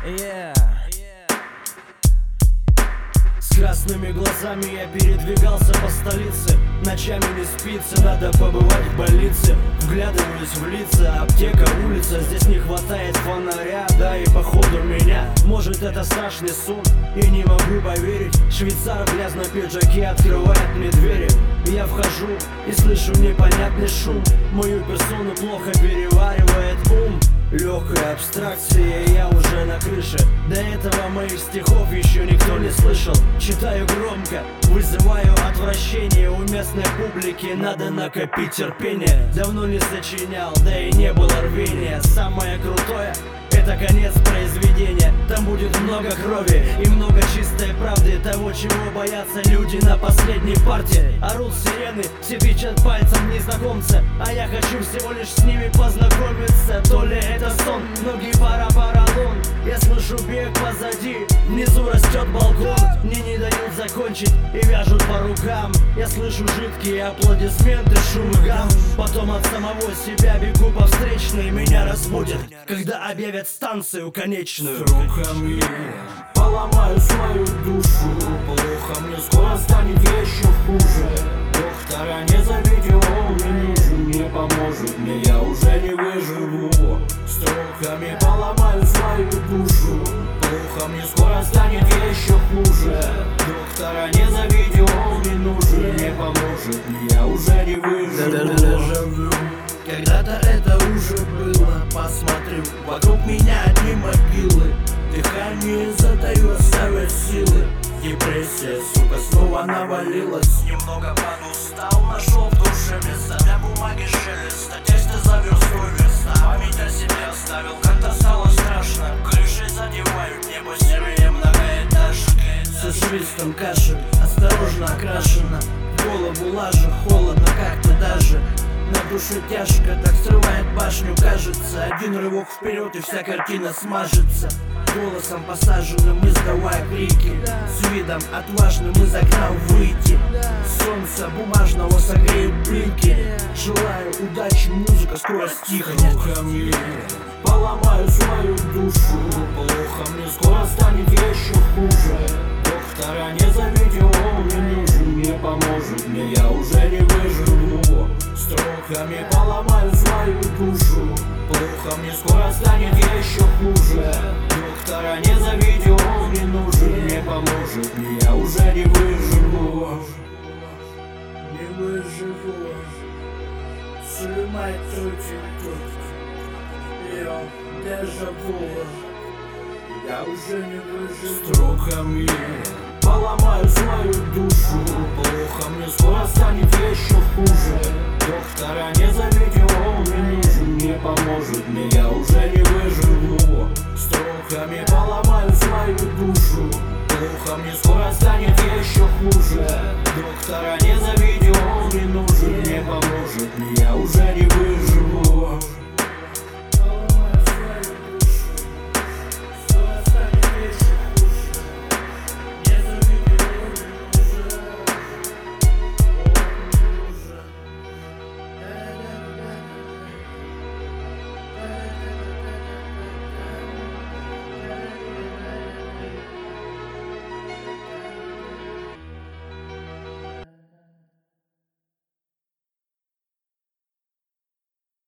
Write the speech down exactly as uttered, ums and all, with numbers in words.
Yeah. С красными глазами я передвигался по столице. Ночами не спится, надо побывать в больнице. Вглядываюсь в лица, аптека, улица. Здесь не хватает фонаря, да и походу меня. Может, это страшный сон, и не могу поверить. Швейцар в грязном пиджаке открывает мне двери. Я вхожу и слышу непонятный шум. Мою персону плохо переваривает ум. Легкая абстракция, я уже на крыше. До этого моих стихов еще никто не слышал. Читаю громко, вызываю отвращение. У местной публики надо накопить терпение. Давно не сочинял, да и не было рвения. Самое крутое — это конец произведения. Там будет много крови и много чистой правды. Того, чего боятся люди на последней партии. Орут сирены, все тычат пальцем незнакомца. А я хочу всего лишь с ними познакомиться. То ли это сон, ноги пара-паралон. Я слышу бег позади, внизу растет балкон. Мне не дают закончить и вяжут по рукам. Я слышу жидкие аплодисменты, шум и гам. Потом от самого себя бегу по встречной. Меня разбудят, когда объявят станцию конечную. С руками поломаю свою душу. Плохо мне, скоро станет еще хуже. Доктора не зовите, он мне нужен, не поможет мне, я уже не выживу. С руками поломаю свою душу. Плохо мне, скоро станет еще хуже. Доктора не зовите, он мне нужен, не поможет мне, я уже не выживу. Когда-то это уже было, посмотрю, вокруг меня одни могилы. Дыхание затаю, оставят силы. Депрессия, сука, снова навалилась. Немного подустал, нашел в душе места для бумаги шелеста. Тексты заверстываю верста, память о себе оставил, как-то стало страшно. Крыши задевают небо серые многоэтажки. Со свистом кашель, осторожно окрашена. В голову лажа, холодно как-то даже. На душе тяжко, так срывает башню, кажется. Один рывок вперед и вся картина смажется. Голосом посаженным, не сдавая крики. С видом отважным из окна выйти. Солнце бумажного согреет блики. Желаю удачи, музыка скоро стихнет. Руками поломаю свою душу. Плохо мне, скоро станет еще хуже. Доктора не зовите, он мне нужен, не поможет мне, я уже не выживу. Строками поломаю свою душу. Плохо мне, скоро станет еще хуже. Доктора не зовите, он мне нужен, не поможет мне, я уже не выживу. Не выживу. Сжимай трутик тут. Йо, дежаву. Я уже не выживу. Строками поломаю свою душу. Плохо мне, скоро станет еще хуже. Доктора не зовите, он мне нужен, не поможет мне, я